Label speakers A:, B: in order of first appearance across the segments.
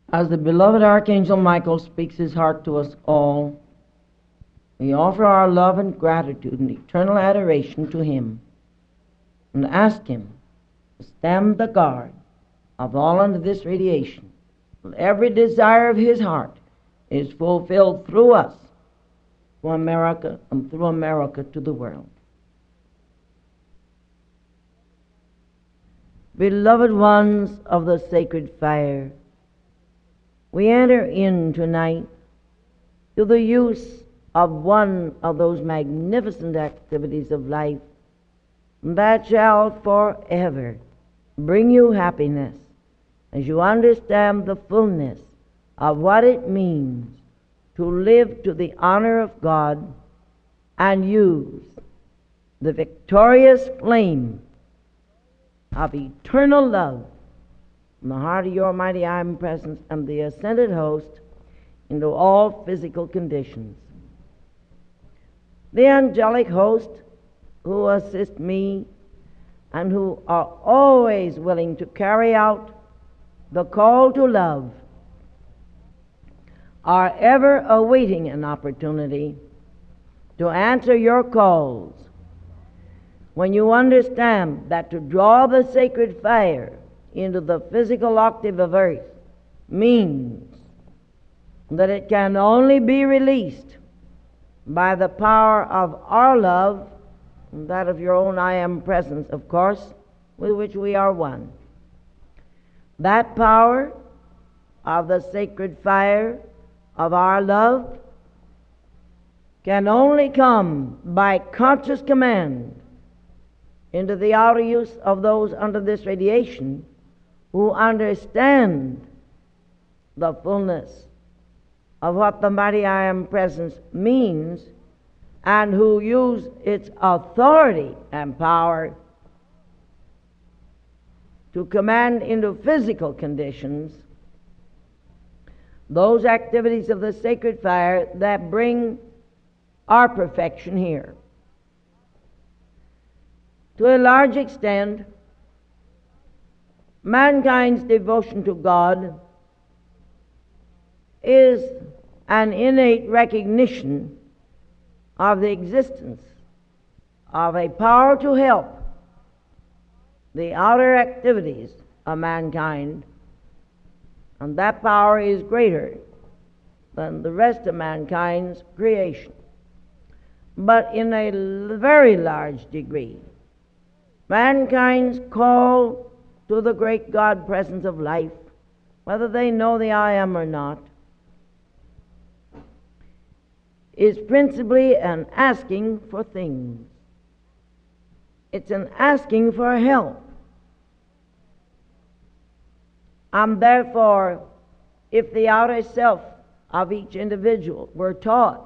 A: As the beloved Archangel Michael speaks his heart to us all, we offer our love and gratitude and eternal adoration to him and ask him to stand the guard of all under this radiation, till every desire of his heart is fulfilled through us to America and through America to the world. Beloved ones of the sacred fire, we enter in tonight to the use of one of those magnificent activities of life that shall forever bring you happiness as you understand the fullness of what it means to live to the honor of God and use the victorious flame of eternal love in the heart of your mighty omnipresence and the ascended host into all physical conditions. The angelic host who assist me and who are always willing to carry out the call to love are ever awaiting an opportunity to answer your calls. When you understand that to draw the sacred fire into the physical octave of earth means that it can only be released by the power of our love, and that of your own I am presence, of course, with which we are one. That power of the sacred fire of our love can only come by conscious command into the outer use of those under this radiation who understand the fullness of what the mighty I am presence means and who use its authority and power to command into physical conditions those activities of the sacred fire that bring our perfection here. To a large extent, mankind's devotion to God is an innate recognition of the existence of a power to help the outer activities of mankind, and that power is greater than the rest of mankind's creation. But in a very large degree, mankind's call to the great God presence of life, whether they know the I am or not, is principally an asking for things. It's an asking for help. And therefore, if the outer self of each individual were taught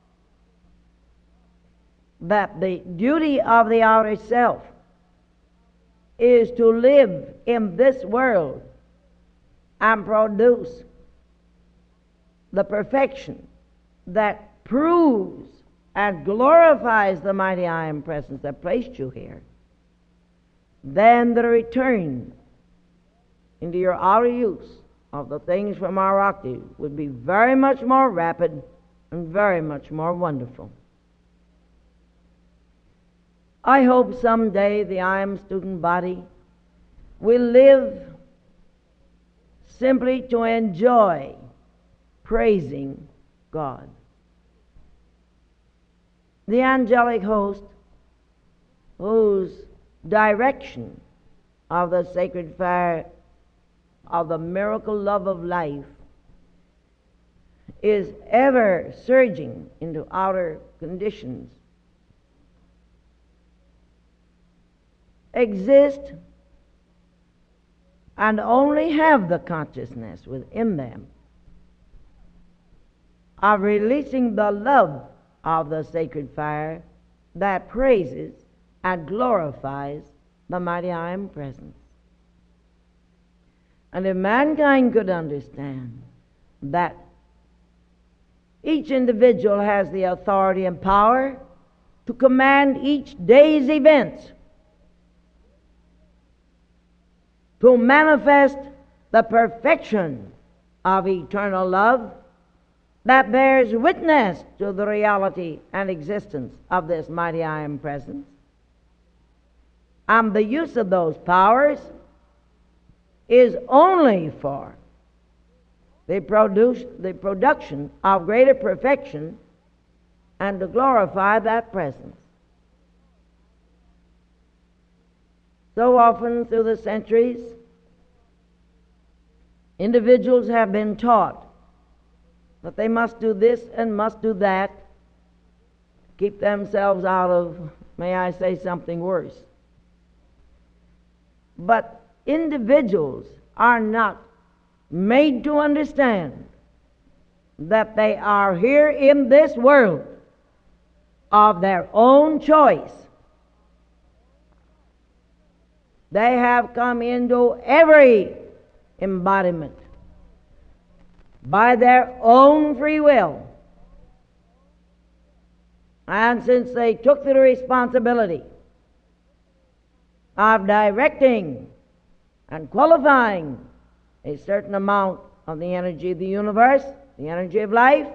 A: that the duty of the outer self is to live in this world and produce the perfection that proves and glorifies the mighty I am presence that placed you here, then the return into your outer use of the things from our octave would be very much more rapid and very much more wonderful. I hope someday the I am student body will live simply to enjoy praising God. The angelic host, whose direction of the sacred fire of the miracle love of life is ever surging into outer conditions, exist and only have the consciousness within them of releasing the love of the sacred fire that praises and glorifies the mighty I am presence. And if mankind could understand that each individual has the authority and power to command each day's events, to manifest the perfection of eternal love that bears witness to the reality and existence of this mighty I Am Presence. And the use of those powers is only for the production of greater perfection and to glorify that presence. So often through the centuries, individuals have been taught that they must do this and must do that, keep themselves out of, may I say something worse. But individuals are not made to understand that they are here in this world of their own choice. They have come into every embodiment by their own free will. And since they took the responsibility of directing and qualifying a certain amount of the energy of the universe, the energy of life,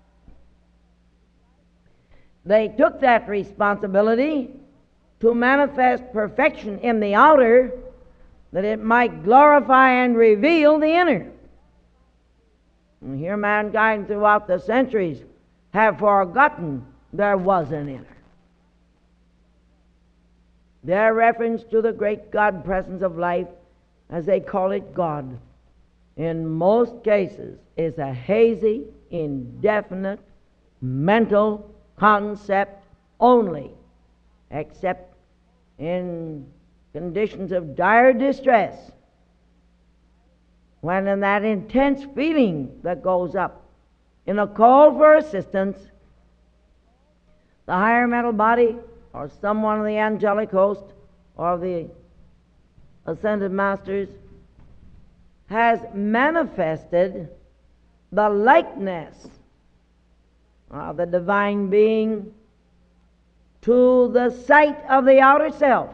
A: they took that responsibility to manifest perfection in the outer, that it might glorify and reveal the inner. And here mankind throughout the centuries have forgotten there was an inner. Their reference to the great God presence of life, as they call it God, in most cases is a hazy, indefinite, mental concept only, except in conditions of dire distress, when in that intense feeling that goes up in a call for assistance, the higher mental body or someone of the angelic host or the ascended masters has manifested the likeness of the divine being to the sight of the outer self,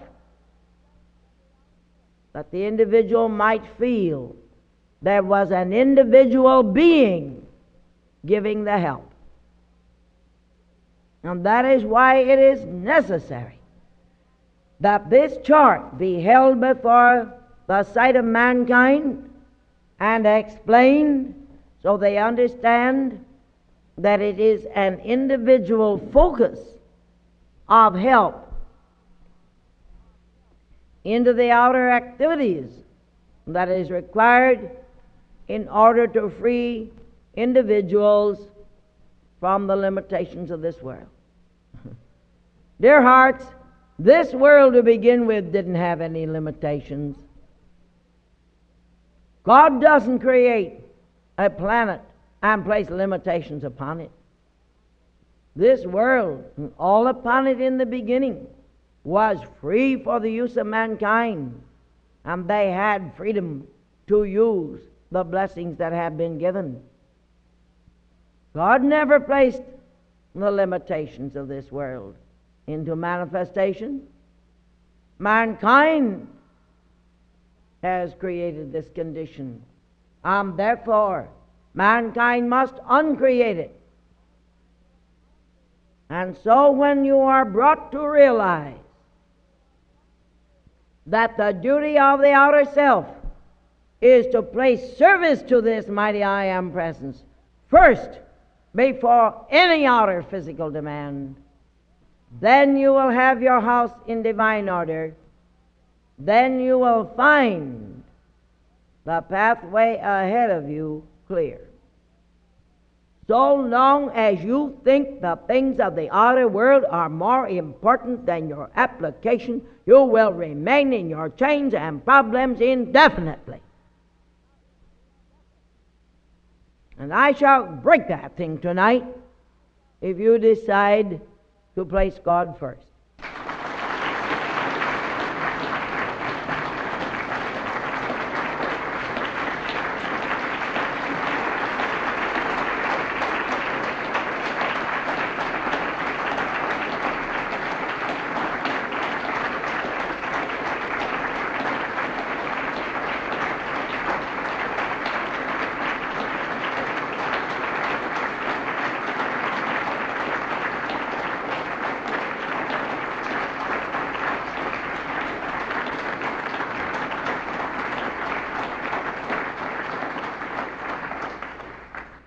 A: that the individual might feel there was an individual being giving the help. And that is why it is necessary that this chart be held before the sight of mankind and explained so they understand that it is an individual focus of help into the outer activities that is required in order to free individuals from the limitations of this world. Dear hearts, this world to begin with didn't have any limitations. God doesn't create a planet and place limitations upon it. This world, and all upon it in the beginning, was free for the use of mankind, and they had freedom to use the blessings that have been given. God never placed the limitations of this world into manifestation. Mankind has created this condition, and therefore mankind must uncreate it. And so when you are brought to realize that the duty of the outer self is to place service to this mighty I Am presence first before any outer physical demand, then you will have your house in divine order. Then you will find the pathway ahead of you clear. So long as you think the things of the outer world are more important than your application, you will remain in your chains and problems indefinitely. And I shall break that thing tonight if you decide to place God first.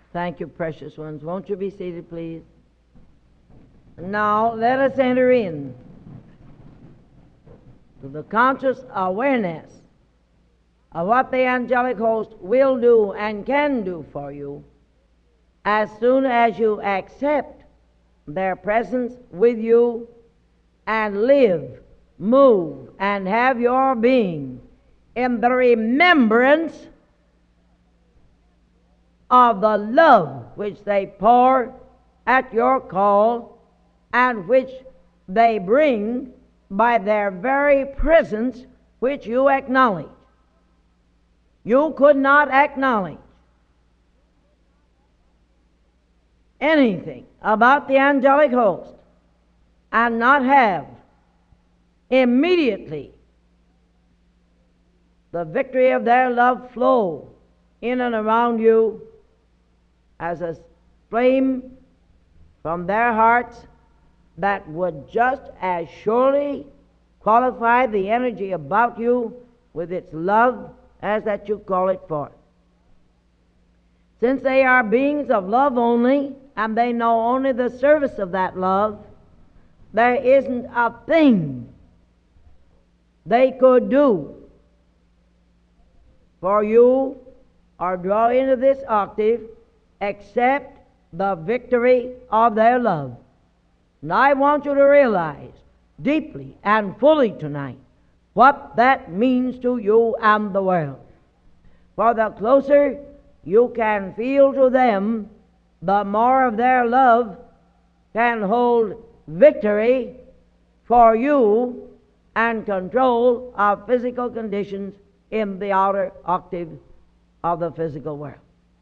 A: Thank you, precious ones. Won't you be seated, please? Now, let us enter in to the conscious awareness of what the angelic host will do and can do for you as soon as you accept their presence with you and live, move, and have your being in the remembrance of the love which they pour at your call and which they bring by their very presence, which you acknowledge. You could not acknowledge anything about the angelic host and not have immediately the victory of their love flow in and around you as a flame from their hearts that would just as surely qualify the energy about you with its love as that you call it forth. Since they are beings of love only, and they know only the service of that love, there isn't a thing they could do for you or draw into this octave except the victory of their love. And I want you to realize deeply and fully tonight what that means to you and the world. For the closer you can feel to them, the more of their love can hold victory for you and control of physical conditions in the outer octave of the physical world.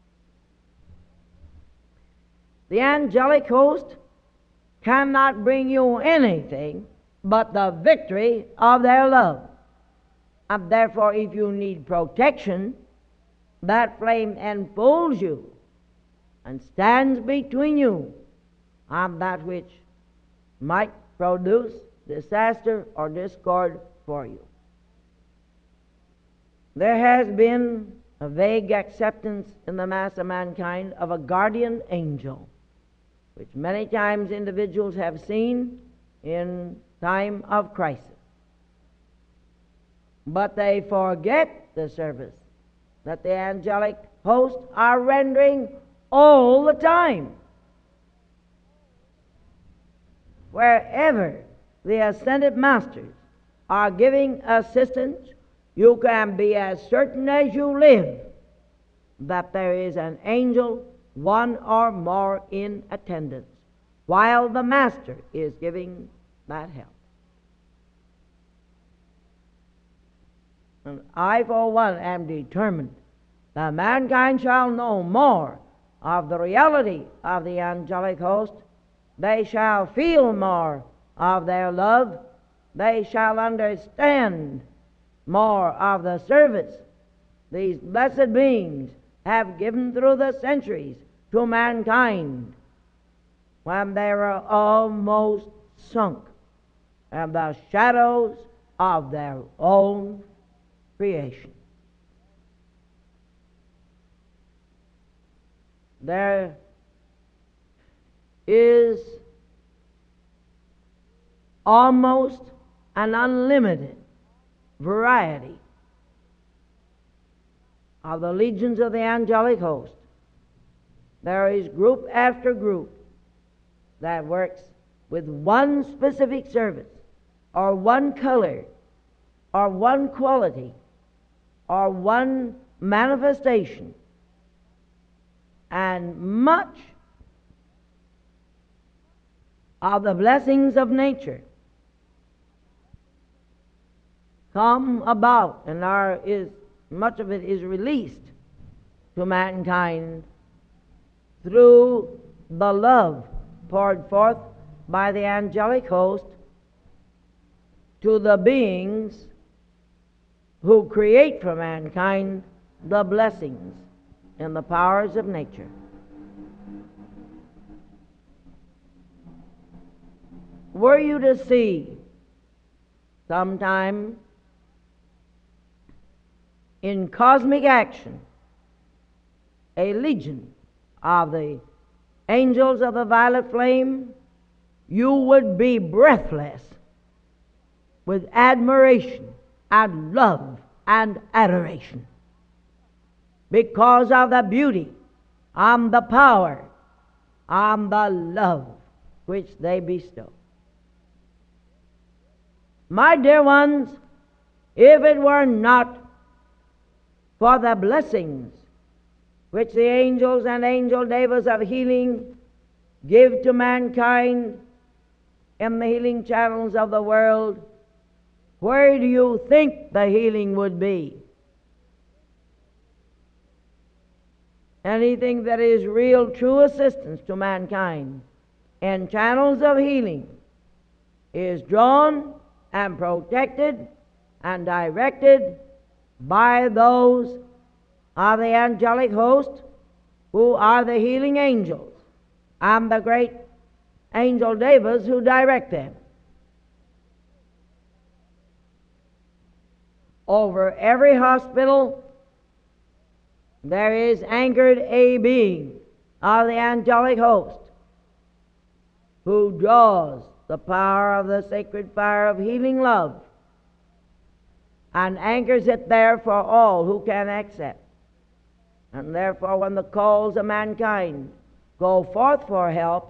A: The angelic host cannot bring you anything but the victory of their love. And therefore, if you need protection, that flame enfolds you and stands between you and that which might produce disaster or discord for you. There has been a vague acceptance in the mass of mankind of a guardian angel, which many times individuals have seen in time of crisis. But they forget the service that the angelic hosts are rendering all the time. Wherever the ascended masters are giving assistance, you can be as certain as you live that there is an angel, one or more, in attendance while the master is giving that help. And I, for one, am determined that mankind shall know more of the reality of the angelic host. They shall feel more of their love. They shall understand more of the service these blessed beings have given through the centuries to mankind when they were almost sunk in the shadows of their own creation. There is almost an unlimited variety of the legions of the angelic host. There is group after group that works with one specific service or one color or one quality or one manifestation, and much of the blessings of nature come about, and much of it is released to mankind through the love poured forth by the angelic host to the beings who create for mankind the blessings and the powers of nature. Were you to see sometime in cosmic action a legion of the angels of the violet flame, you would be breathless with admiration and love and adoration because of the beauty and the power and the love which they bestow. My dear ones, if it were not for the blessings which the angels and angel devas of healing give to mankind in the healing channels of the world, where do you think the healing would be? Anything that is real, true assistance to mankind in channels of healing is drawn and protected and directed by those of the angelic host who are the healing angels and the great angel devas who direct them. Over every hospital there is anchored a being of the angelic host who draws the power of the sacred fire of healing love and anchors it there for all who can accept. And therefore, when the calls of mankind go forth for help,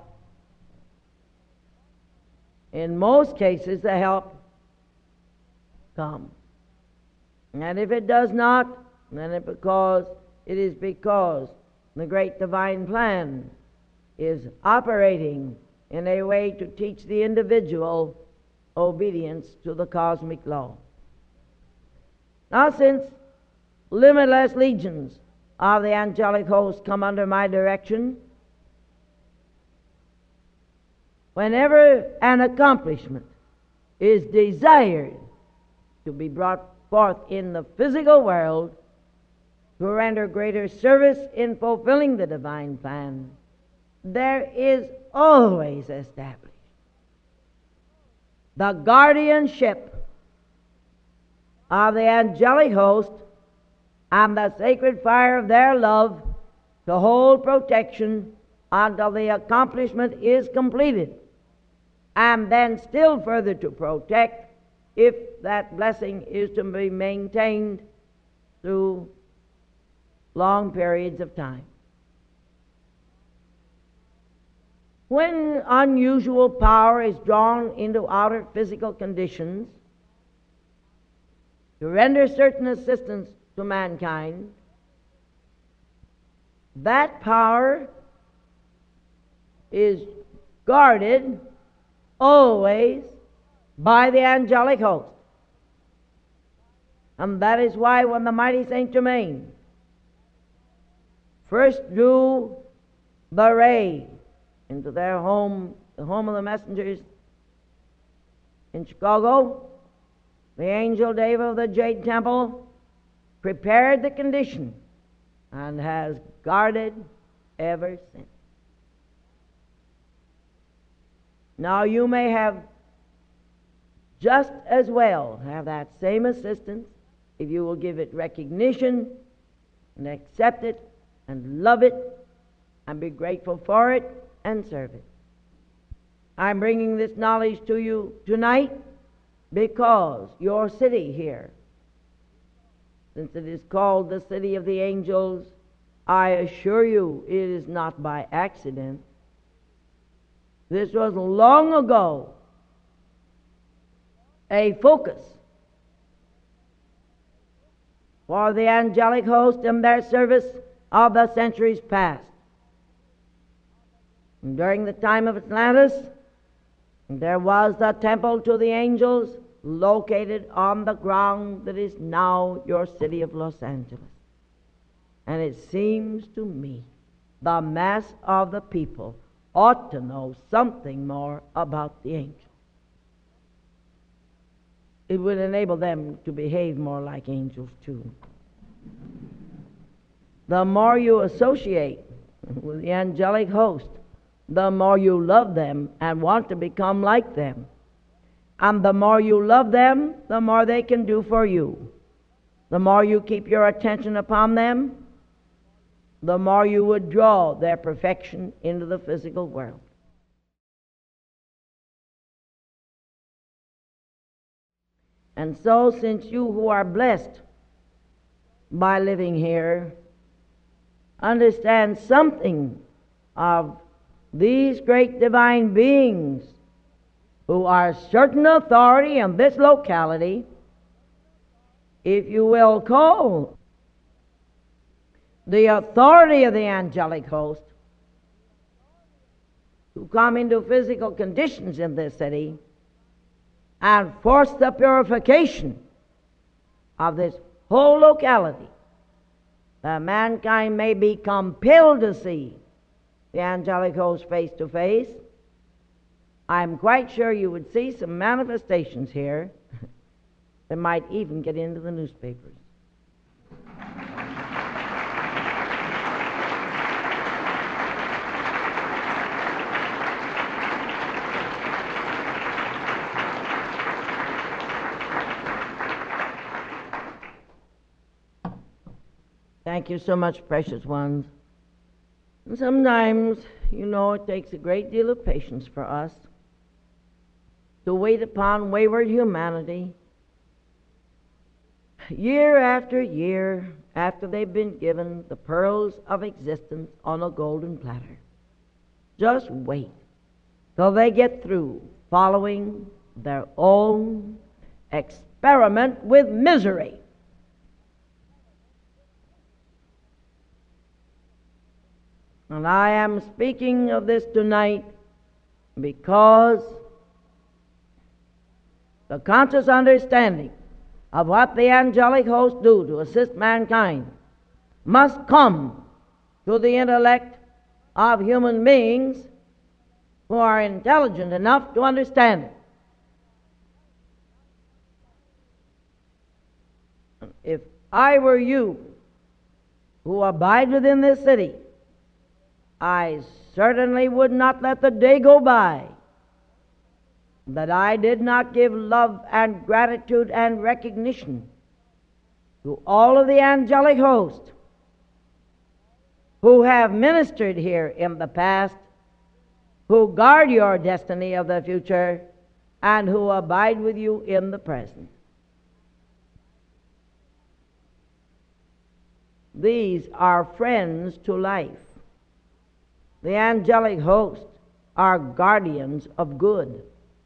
A: in most cases the help comes. And if it does not, then it is because the great divine plan is operating in a way to teach the individual obedience to the cosmic law. Now, since limitless legions of the angelic host come under my direction, whenever an accomplishment is desired to be brought forth in the physical world to render greater service in fulfilling the divine plan, there is always established the guardianship of the angelic host and the sacred fire of their love to hold protection until the accomplishment is completed, and then still further to protect if that blessing is to be maintained through long periods of time. When unusual power is drawn into outer physical conditions to render certain assistance to mankind, that power is guarded always by the angelic host. And that is why when the mighty Saint Germain first drew the ray into their home, the home of the messengers in Chicago, the angel Deva of the Jade Temple prepared the condition and has guarded ever since. Now you may have just as well have that same assistance if you will give it recognition and accept it and love it and be grateful for it and serve it. I'm bringing this knowledge to you tonight because your city here, since it is called the City of the Angels, I assure you it is not by accident. This was long ago a focus for the angelic host in their service of the centuries past. And during the time of Atlantis, there was the temple to the angels located on the ground that is now your city of Los Angeles. And it seems to me the mass of the people ought to know something more about the angels. It would enable them to behave more like angels too. The more you associate with the angelic host, the more you love them and want to become like them. And the more you love them, the more they can do for you. The more you keep your attention upon them, the more you would draw their perfection into the physical world. And so, since you who are blessed by living here understand something of these great divine beings who are certain authority in this locality, if you will call the authority of the angelic host to come into physical conditions in this city and force the purification of this whole locality, that mankind may be compelled to see the angelic host face to face, I'm quite sure you would see some manifestations here that might even get into the newspapers. Thank you so much, precious ones. And sometimes, it takes a great deal of patience for us to wait upon wayward humanity year after year after they've been given the pearls of existence on a golden platter. Just wait till they get through following their own experiment with misery. And I am speaking of this tonight because the conscious understanding of what the angelic hosts do to assist mankind must come to the intellect of human beings who are intelligent enough to understand it. If I were you who abide within this city, I certainly would not let the day go by that I did not give love and gratitude and recognition to all of the angelic host who have ministered here in the past, who guard your destiny of the future, and who abide with you in the present. These are friends to life. The angelic hosts are guardians of good.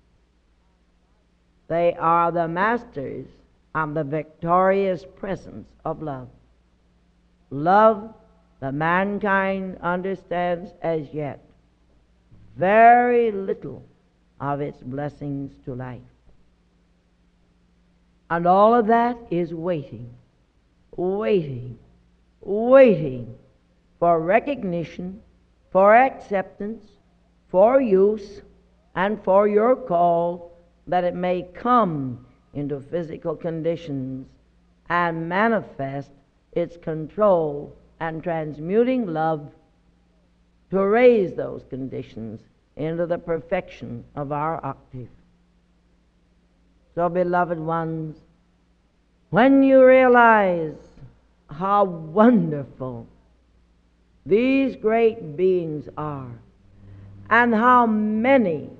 A: They are the masters and the victorious presence of love. Love that mankind understands as yet very little of its blessings to life. And all of that is waiting for recognition, for acceptance, for use, and for your call, that it may come into physical conditions and manifest its control and transmuting love to raise those conditions into the perfection of our octave. So, beloved ones, when you realize how wonderful these great beings are, and how many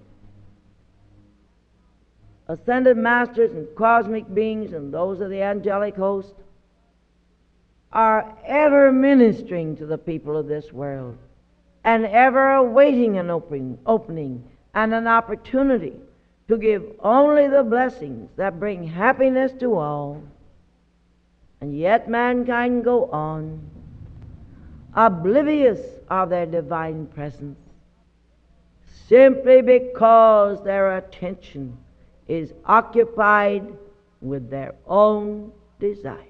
A: ascended masters and cosmic beings and those of the angelic host are ever ministering to the people of this world, and ever awaiting an opening and an opportunity to give only the blessings that bring happiness to all, and yet mankind go on oblivious of their divine presence, simply because their attention is occupied with their own desire.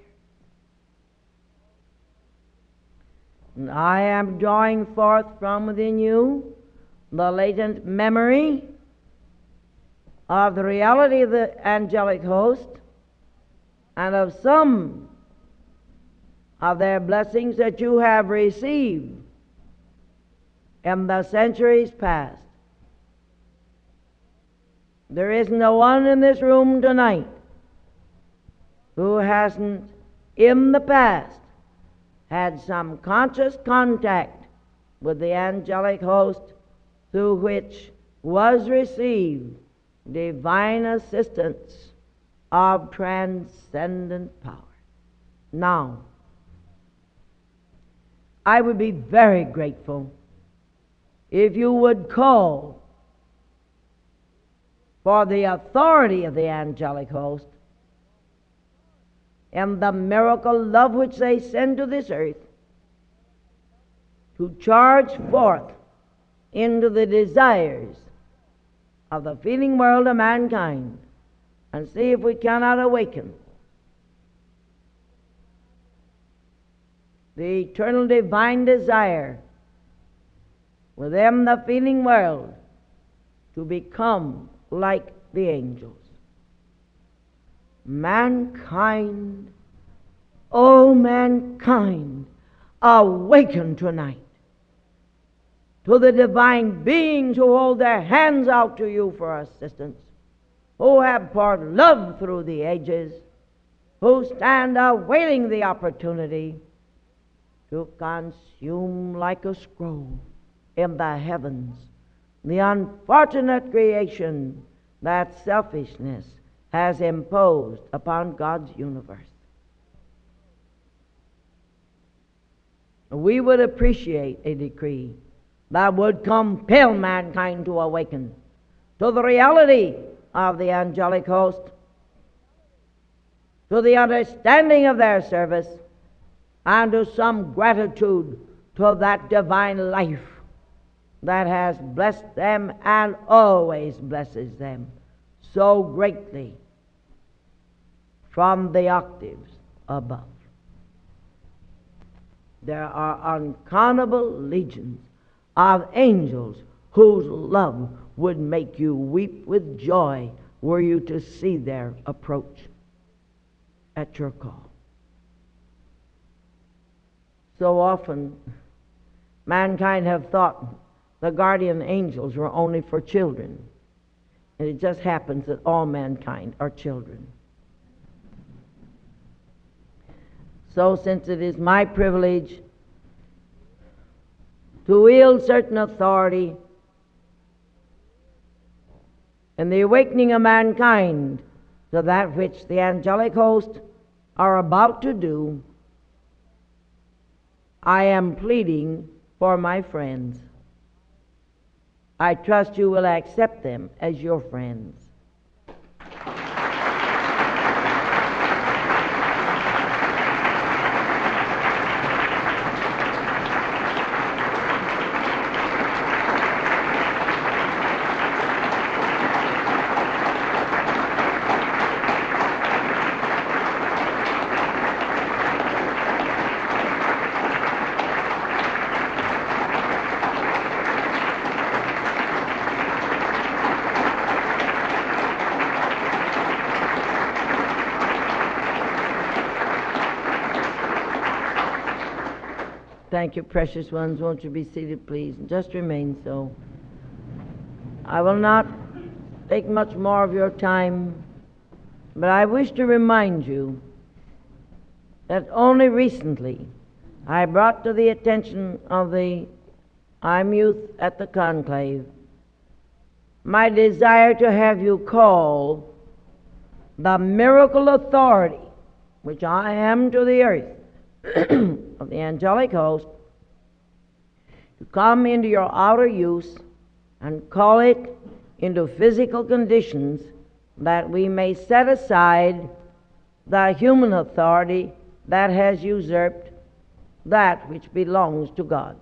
A: And I am drawing forth from within you the latent memory of the reality of the angelic host and of some of their blessings that you have received in the centuries past. There isn't no one in this room tonight who hasn't in the past had some conscious contact with the angelic host, through which was received divine assistance of transcendent power. Now, I would be very grateful if you would call for the authority of the angelic host and the miracle love which they send to this earth to charge forth into the desires of the feeling world of mankind, and see if we cannot awaken the eternal divine desire within the feeling world to become like the angels. Mankind, oh mankind, awaken tonight to the divine beings who hold their hands out to you for assistance, who have poured love through the ages, who stand awaiting the opportunity to consume like a scroll in the heavens the unfortunate creation that selfishness has imposed upon God's universe. We would appreciate a decree that would compel mankind to awaken to the reality of the angelic host, to the understanding of their service, and to some gratitude to that divine life that has blessed them and always blesses them so greatly from the octaves above. There are uncountable legions of angels whose love would make you weep with joy were you to see their approach at your call. So often mankind have thought the guardian angels were only for children, and it just happens that all mankind are children. So since it is my privilege to wield certain authority in the awakening of mankind to that which the angelic host are about to do, I am pleading for my friends. I trust you will accept them as your friends. Thank you, precious ones. Won't you be seated, please? And just remain so. I will not take much more of your time, but I wish to remind you that only recently I brought to the attention of the I'm Youth at the Conclave my desire to have you call the miracle authority which I am to the earth of the angelic host to come into your outer use and call it into physical conditions, that we may set aside the human authority that has usurped that which belongs to God.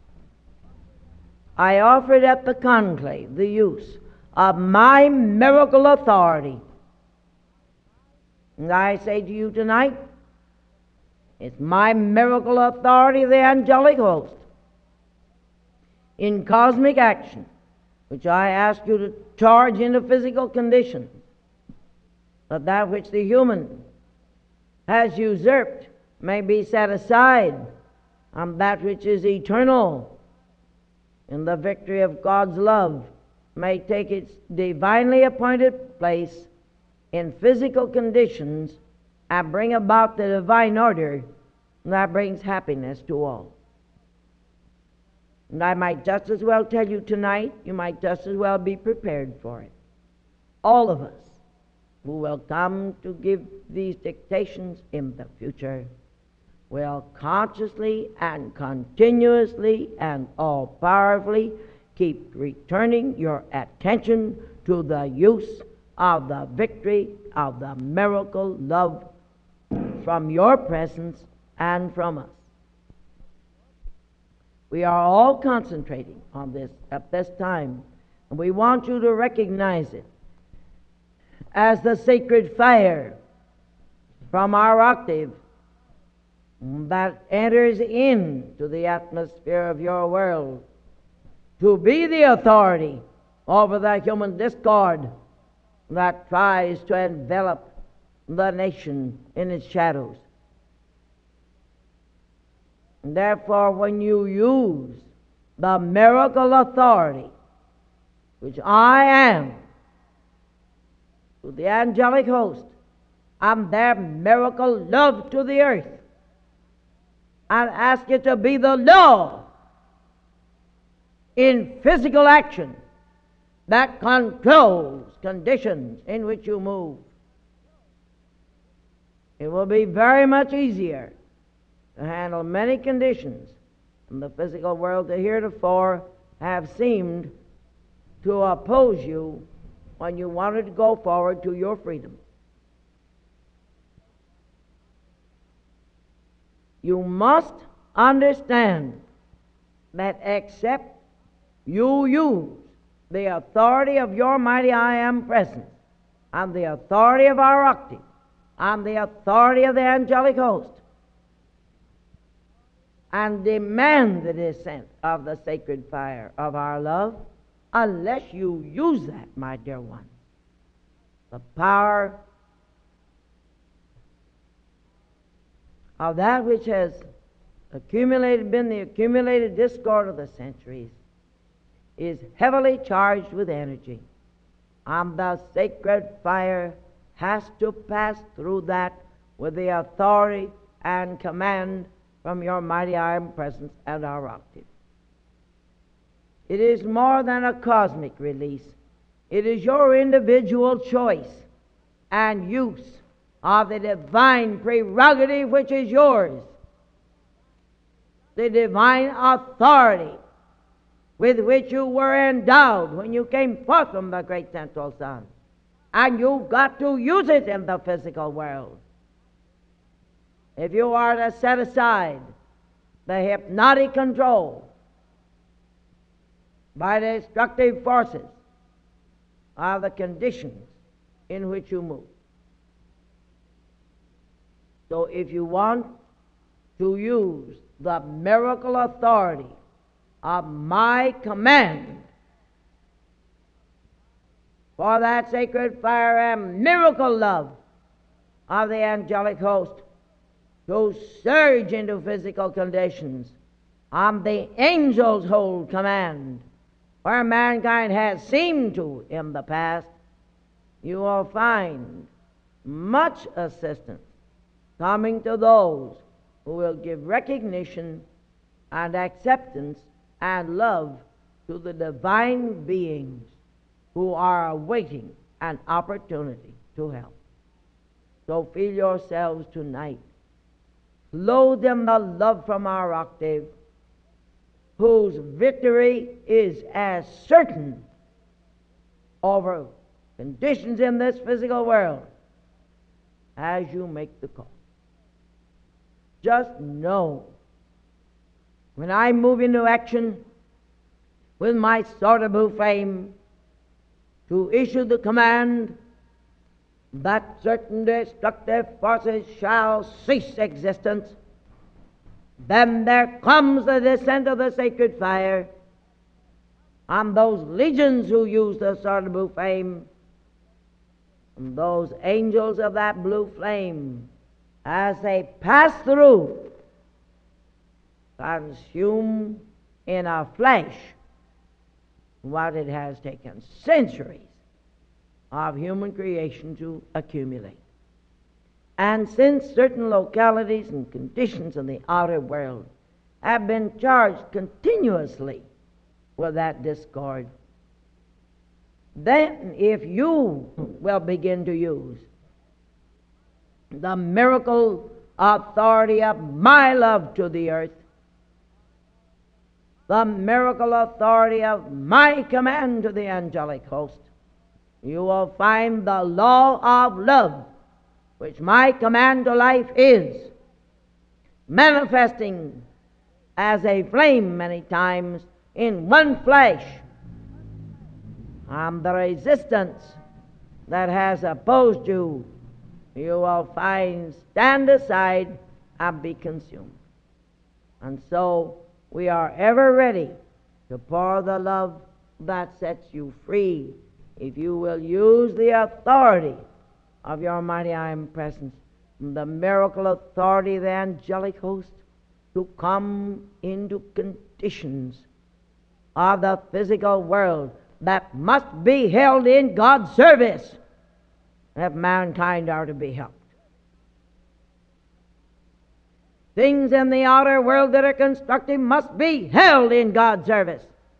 A: I offered at the conclave the use of my miracle authority, and I say to you tonight, it's my miracle authority of the angelic host in cosmic action, which I ask you to charge into physical conditions, that which the human has usurped may be set aside, and that which is eternal in the victory of God's love may take its divinely appointed place in physical conditions and bring about the divine order that brings happiness to all. And I might just as well tell you tonight, you might just as well be prepared for it. All of us who will come to give these dictations in the future will consciously and continuously and all-powerfully keep returning your attention to the use of the victory of the miracle love from your presence and from us. We are all concentrating on this at this time, and we want you to recognize it as the sacred fire from our octave that enters into the atmosphere of your world to be the authority over the human discord that tries to envelop the nation in its shadows. And therefore, when you use the miracle authority which I am to the angelic host and their miracle love to the earth, and ask it to be the law in physical action that controls conditions in which you move, it will be very much easier to handle many conditions in the physical world that heretofore have seemed to oppose you when you wanted to go forward to your freedom. You must understand that except you use the authority of your mighty I Am presence, and the authority of our octave, and the authority of the angelic host, and demand the descent of the sacred fire of our love, unless you use that, my dear one, the power of that which has been the accumulated discord of the centuries is heavily charged with energy, and the sacred fire has to pass through that with the authority and command from your mighty iron presence and our octave. It is more than a cosmic release. It is your individual choice and use of the divine prerogative which is yours, the divine authority with which you were endowed when you came forth from the great central sun. And you've got to use it in the physical world. If you are to set aside the hypnotic control by the destructive forces of the conditions in which you move. So if you want to use the miracle authority of my command for that sacred fire and miracle love of the angelic host to surge into physical conditions on the angels hold command where mankind has seemed to in the past, you will find much assistance coming to those who will give recognition and acceptance and love to the divine beings who are awaiting an opportunity to help. So feel yourselves tonight clothed in the love from our octave, whose victory is as certain over conditions in this physical world as you make the call. Just know, when I move into action with my sword of blue flame to issue the command that certain destructive forces shall cease existence, then there comes the descent of the sacred fire on those legions who use the sword of blue flame, and those angels of that blue flame, as they pass through, consume in a flash what it has taken centuries of human creation to accumulate. And since certain localities and conditions in the outer world have been charged continuously with that discord, then if you will begin to use the miracle authority of my love to the earth, the miracle authority of my command to the angelic host, you will find the law of love, which my command to life is, manifesting as a flame many times in one flash. And the resistance that has opposed you, you will find stand aside and be consumed. And so we are ever ready to pour the love that sets you free, if you will use the authority of your mighty omnipresence, the miracle authority of the angelic host, to come into conditions of the physical world that must be held in God's service if mankind are to be helped. Things in the outer world that are constructive must be held in God's service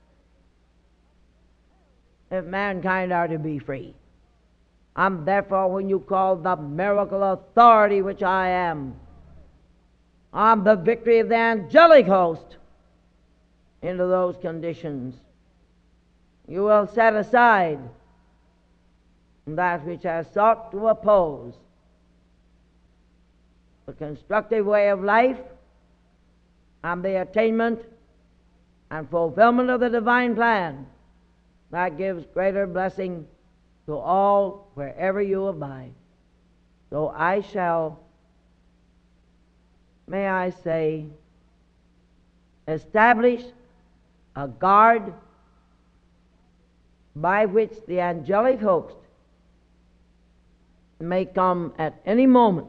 A: if mankind are to be free. And therefore, when you call the miracle authority which I am on the victory of the angelic host into those conditions, you will set aside that which has sought to oppose the constructive way of life and the attainment and fulfillment of the divine plan that gives greater blessing to all wherever you abide. So I shall, may I say, establish a guard by which the angelic host may come at any moment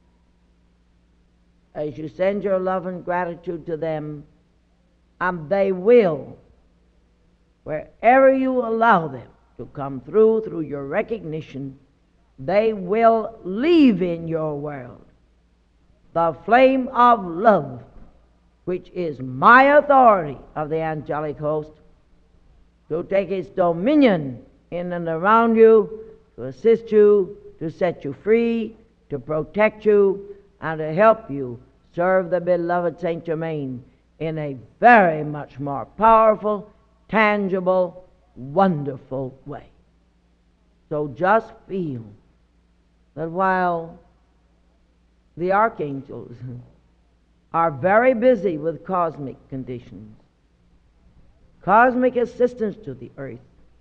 A: as you send your love and gratitude to them, and they will, wherever you allow them to come through your recognition, they will leave in your world the flame of love, which is my authority of the angelic host, to take its dominion in and around you, to assist you, to set you free, to protect you, and to help you serve the beloved Saint Germain in a very much more powerful, tangible, wonderful way. So just feel that while the archangels are very busy with cosmic conditions, cosmic assistance to the earth,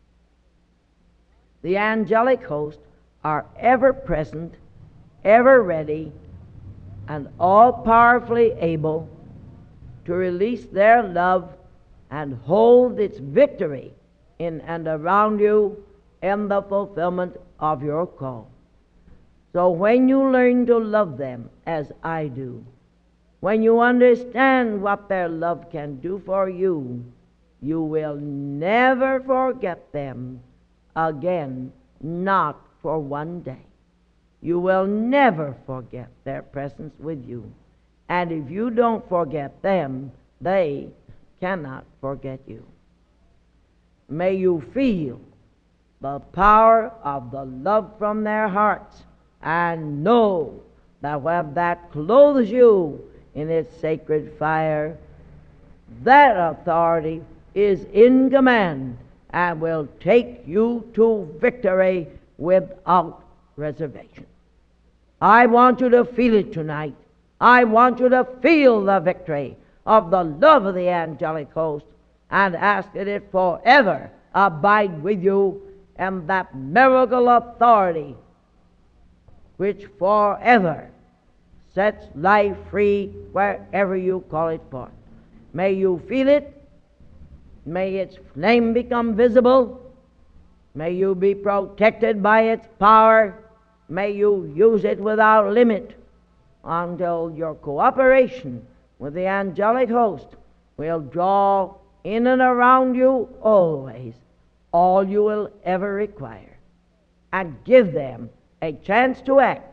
A: the angelic host are ever present, ever ready, and all powerfully able to release their love and hold its victory in and around you in the fulfillment of your call. So when you learn to love them as I do, when you understand what their love can do for you, you will never forget them again, not for one day. You will never forget their presence with you. And if you don't forget them, they cannot forget you. May you feel the power of the love from their hearts, and know that when that clothes you in its sacred fire, that authority is in command and will take you to victory without reservation. I want you to feel it tonight. I want you to feel the victory of the love of the angelic host, and ask that it forever abide with you in that miracle authority which forever sets life free wherever you call it forth. May you feel it. May its flame become visible. May you be protected by its power. May you use it without limit until your cooperation with the angelic host will draw in and around you always all you will ever require, and give them a chance to act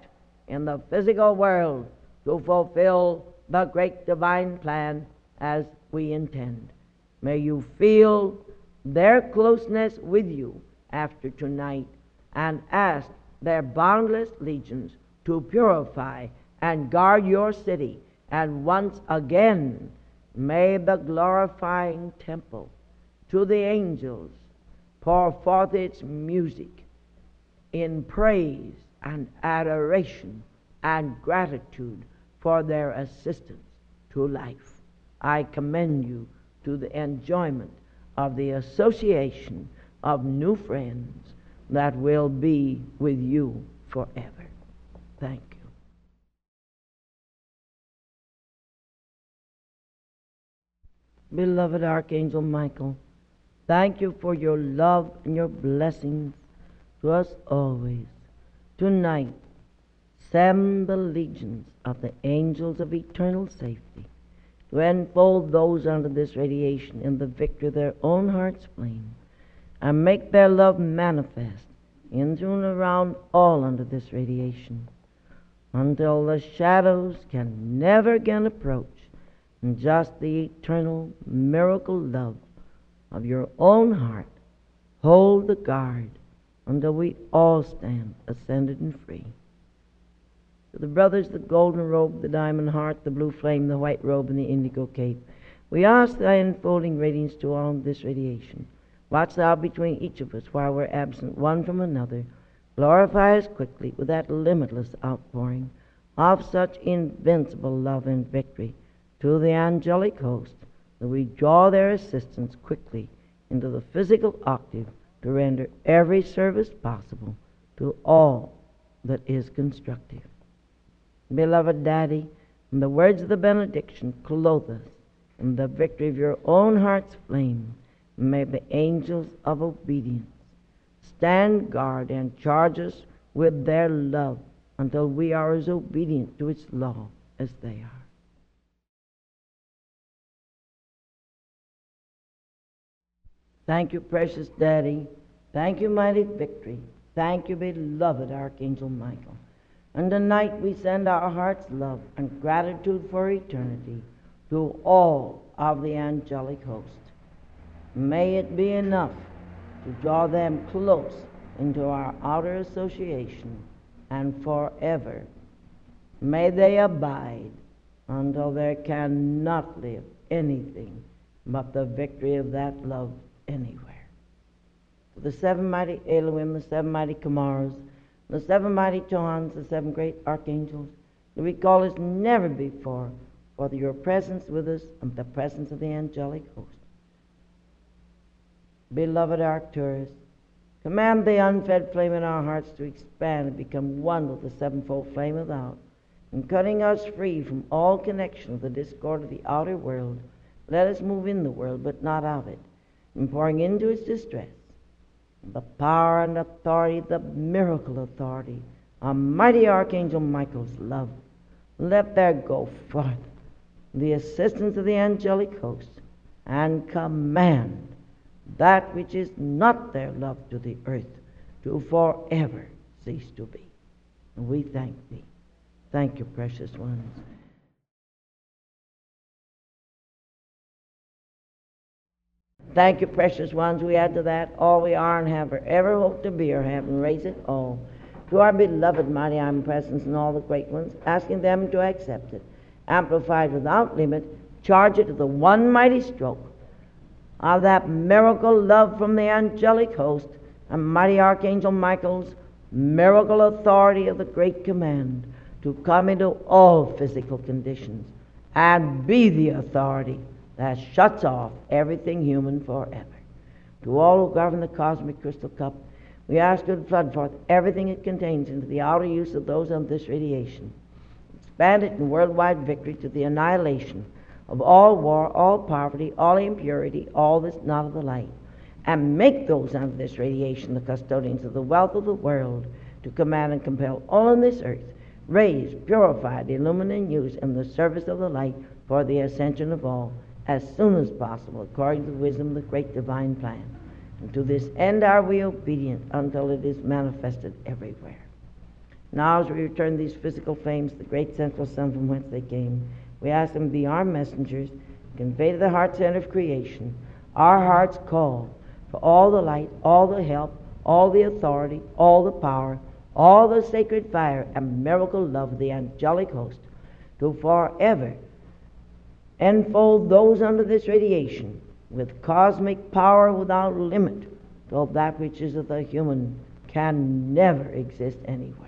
A: in the physical world to fulfill the great divine plan as we intend. May you feel their closeness with you after tonight, and ask their boundless legions to purify and guard your city. And once again, may the glorifying temple to the angels pour forth its music in praise and adoration and gratitude for their assistance to life. I commend you to the enjoyment of the association of new friends that will be with you forever. Thank you. Beloved Archangel Michael, thank you for your love and your blessings to us always. Tonight, send the legions of the angels of eternal safety to enfold those under this radiation in the victory of their own heart's flame, and make their love manifest in and around all under this radiation, until the shadows can never again approach, and just the eternal miracle love of your own heart hold the guard until we all stand ascended and free. To the brothers, the golden robe, the diamond heart, the blue flame, the white robe, and the indigo cape, we ask thy enfolding radiance to all this radiation. Watch thou between each of us while we're absent one from another. Glorify us quickly with that limitless outpouring of such invincible love and victory to the angelic host, that we draw their assistance quickly into the physical octave to render every service possible to all that is constructive. Beloved Daddy, in the words of the benediction, clothe us in the victory of your own heart's flame. May the angels of obedience stand guard and charge us with their love until we are as obedient to its law as they are. Thank you, precious Daddy. Thank you, mighty victory. Thank you, beloved Archangel Michael. And tonight we send our heart's love and gratitude for eternity to all of the angelic host. May it be enough to draw them close into our outer association, and forever may they abide until there cannot live anything but the victory of that love anywhere. To the seven mighty Elohim, the seven mighty Kamaras, the seven mighty Johans, the seven great archangels, that we call as never before for your presence with us and the presence of the angelic host. Beloved Arcturus, command the unfed flame in our hearts to expand and become one with the sevenfold flame without, and cutting us free from all connection with the discord of the outer world, let us move in the world but not of it, and pouring into its distress the power and authority, the miracle authority, of mighty Archangel Michael's love. Let there go forth the assistance of the angelic host, and command that which is not their love to the earth to forever cease to be. And we thank thee. Thank you, precious ones. Thank you, precious ones. We add to that all we are and have or ever hope to be or have, and raise it all to our beloved mighty omnipresence and all the great ones, asking them to accept it, amplified without limit, charge it to the one mighty stroke of that miracle love from the angelic host and mighty Archangel Michael's miracle authority of the great command to come into all physical conditions and be the authority that shuts off everything human forever. To all who govern the cosmic crystal cup, we ask you to flood forth everything it contains into the outer use of those on this radiation. Expand it in worldwide victory to the annihilation of all war, all poverty, all impurity, all that's not of the light, and make those under this radiation the custodians of the wealth of the world, to command and compel all on this earth, raised, purified, illumined, and used in the service of the light for the ascension of all, as soon as possible, according to the wisdom of the great divine plan. And to this end are we obedient until it is manifested everywhere. Now as we return these physical flames, the great central sun from whence they came, we ask them to be our messengers, convey to the heart center of creation our heart's call for all the light, all the help, all the authority, all the power, all the sacred fire and miracle love of the angelic host, to forever enfold those under this radiation with cosmic power without limit, though that which is of the human can never exist anywhere.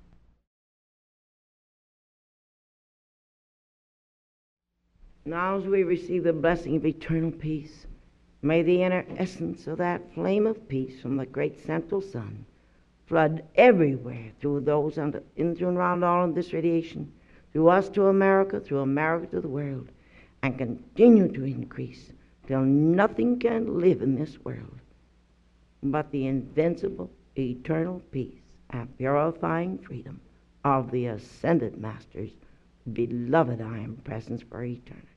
A: Now as we receive the blessing of eternal peace, may the inner essence of that flame of peace from the great central sun flood everywhere through those in and around all of this radiation, through us to America, through America to the world, and continue to increase till nothing can live in this world but the invincible, eternal peace and purifying freedom of the ascended Master's beloved I am presence for eternity.